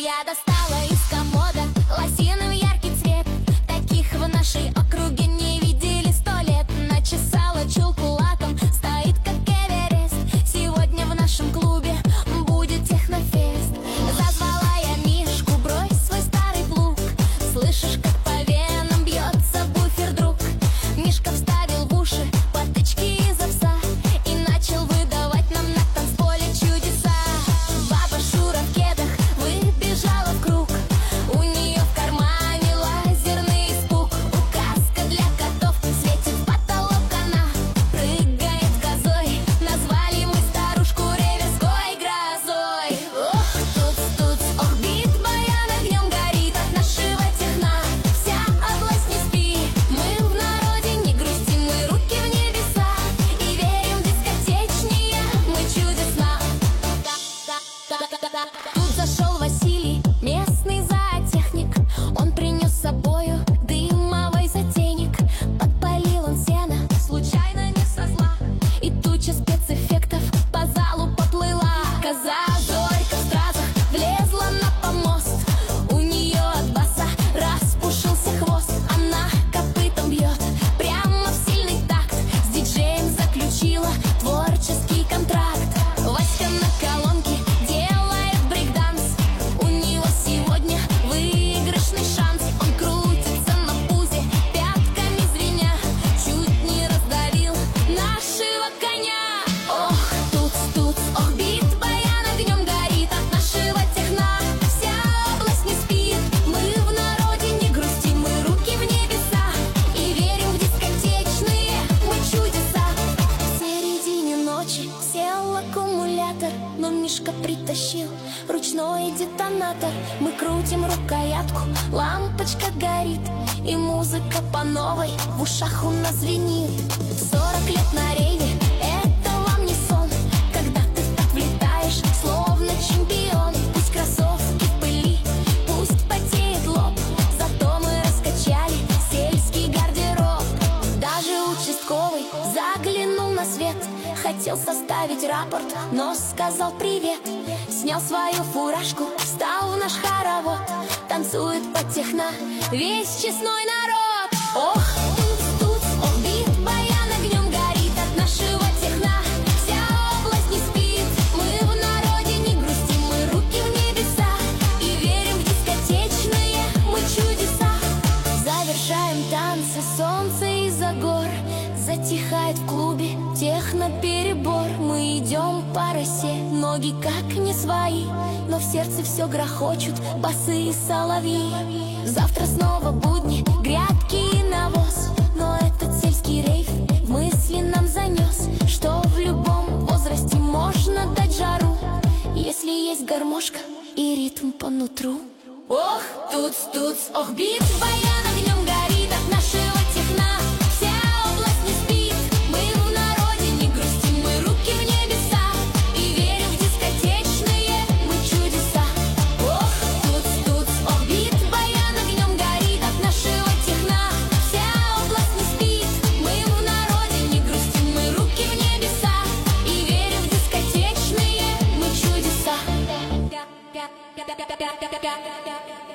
Я достала из комода лосиновый яркий цвет. Таких в нашей округе не видели 100 лет. Начесала челку лаком, стоит как Эверест. Сегодня в нашем клубе будет технофест. Зазвала я Мишку, брось свой старый плуг. Слышишь, как по венам бьется буфер, друг? Мишка вставил в уши потычки из овса и начал выдавать нам на танцполе чудеса. Баба Шура в кедах выбежала в круг. У нее в кармане лазерный испуг. Указка для котов, светит в потолок она, прыгает козой. Назвали мы старушку реверской грозой. Ох, туц-туц, ох, бит баян огнем горит от нашего техна. Вся область не спит, мы в народе не грустим, мы руки в небеса и верим в дискотечнее мы чудеса. Тут зашел Василий, местный зоотехник. Он принес с собою дымовой затейник. Подпалил он сено, случайно не со зла, и туча спецэффектов по залу поплыла. Коза Зорька в стразах влезла на помост. У нее от баса распушился хвост. Она копытом бьет прямо в сильный такт. С диджеем заключила творческий контракт. Васька на колонке делает брейкданс. У него сегодня выигрышный шанс. Он крутится на пузе, пятками звеня, чуть не раздавил нашего коня. Ох, туц-туц, ох, бит баян огнем горит от нашего техна. Вся область не спит, мы в народе не грустим, мы руки в небеса и верим в дискотечные мы чудеса. В середине ночи сел аккумулятор, но Мишка притащил ручной детонатор. Мы крутим рукоятку, лампочка горит, и музыка по новой в ушах у нас звенит. 40 лет на рейве — это вам не сон, когда ты так влетаешь, словно чемпион. Пусть кроссовки в пыли, пусть потеет лоб, зато мы раскачали сельский гардероб. Даже участковый заглянул на свет, хотел составить рапорт, но сказал привет. Снял свою фуражку, встал в наш хоровод. Танцует под техно весь честной народ. Ох, туц-туц, ох, бит баян огнем горит от нашего техна. Вся область не спит, мы в народе не грустим, мы руки в небеса и верим в дискотечные мы чудеса. Завершаем танцы, солнце из-за гор. Затихает в клубе техно-перебор. Мы идем по росе, ноги как не свои, но в сердце все грохочут басы и соловьи. Завтра снова будни, грядки и навоз, но этот сельский рейв в мысли нам занес, что в любом возрасте можно дать жару, если есть гармошка и ритм по нутру. Ох, туц-туц, ох, бит баян огнем горит от нашего техна. Вся область не спит, мы в народе не грустим, мы руки в небеса и верим в дискотечные мы чудеса. Ох, туц-туц, ох, бит баян огнем горит от нашего техна. Вся область не спит, мы в народе не грустим, мы руки в небеса и верим в дискотечные мы чудеса.